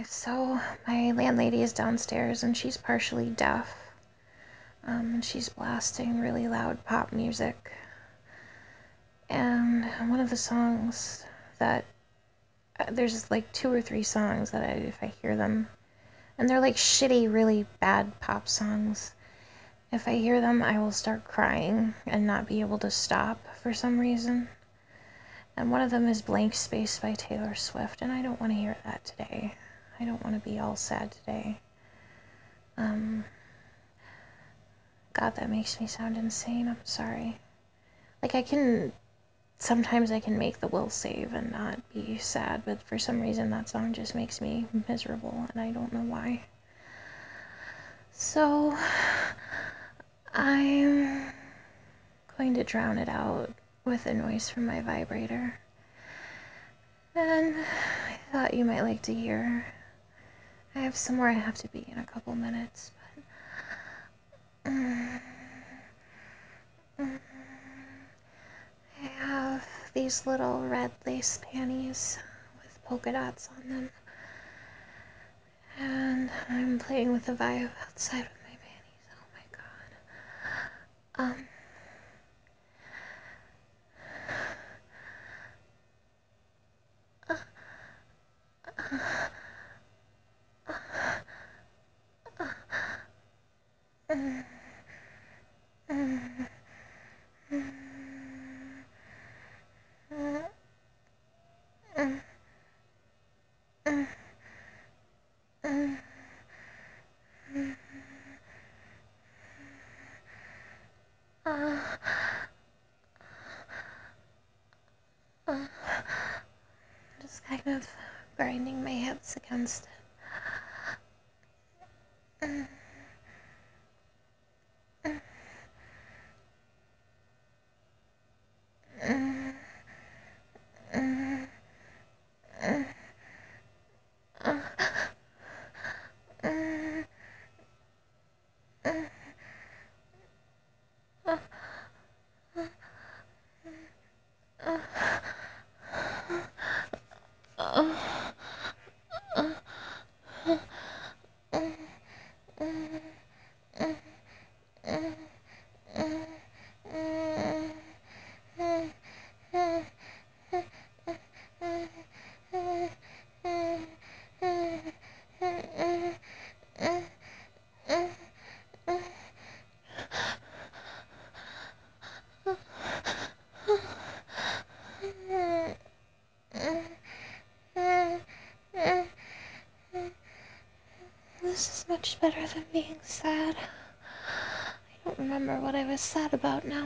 So my landlady is downstairs and she's partially deaf. And she's blasting really loud pop music. And one of the songs that there's like 2 or 3 songs that if I hear them, and they're like shitty, really bad pop songs. If I hear them, I will start crying and not be able to stop for some reason. And one of them is Blank Space by Taylor Swift, and I don't want to hear that today. I don't want to be all sad today. God, that makes me sound insane. I'm sorry. Like, sometimes I can make the will save and not be sad, but for some reason that song just makes me miserable, and I don't know why. So, I'm going to drown it out with a noise from my vibrator. And I thought you might like to hear. I have somewhere I have to be in a couple minutes, but I have these little red lace panties with polka dots on them, and I'm playing with the vibe outside with my panties. Oh my god. Just kind of grinding my hips against it. This is much better than being sad. I don't remember what I was sad about now.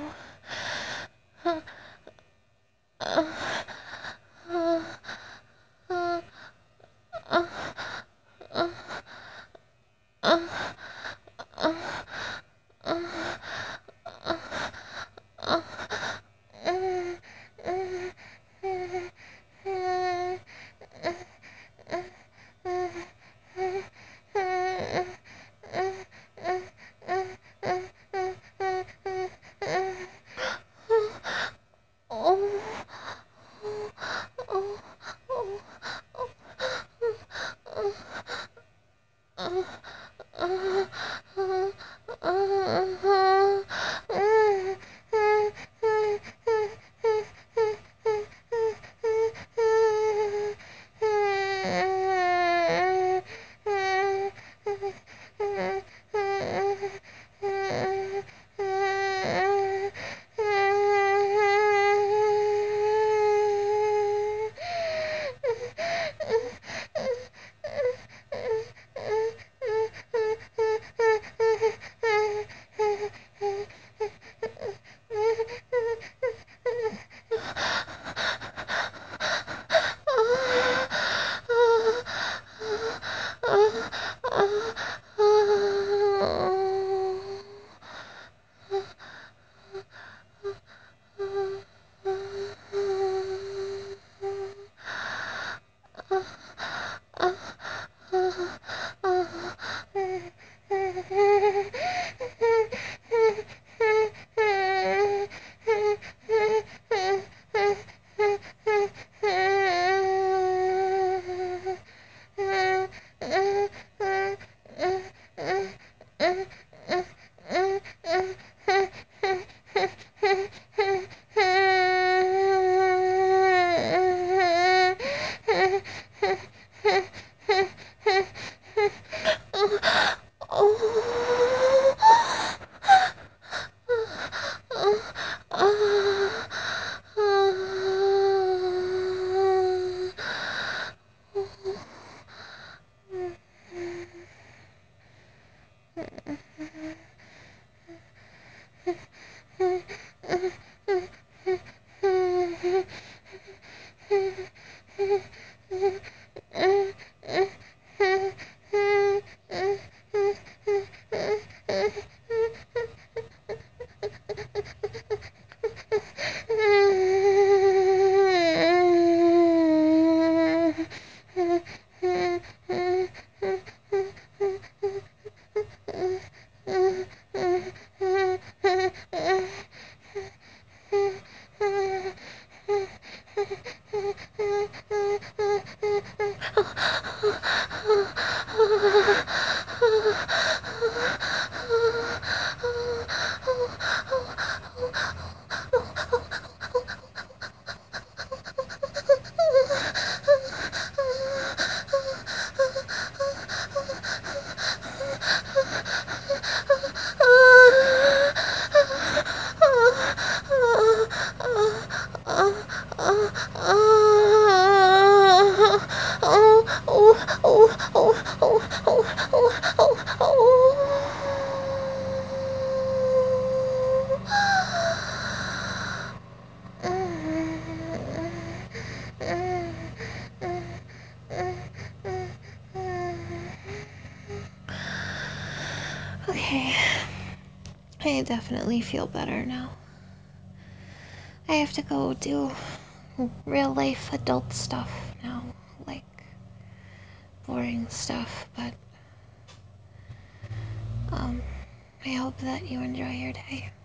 Okay, I definitely feel better now. I have to go do real life adult stuff now, like boring stuff, but I hope that you enjoy your day.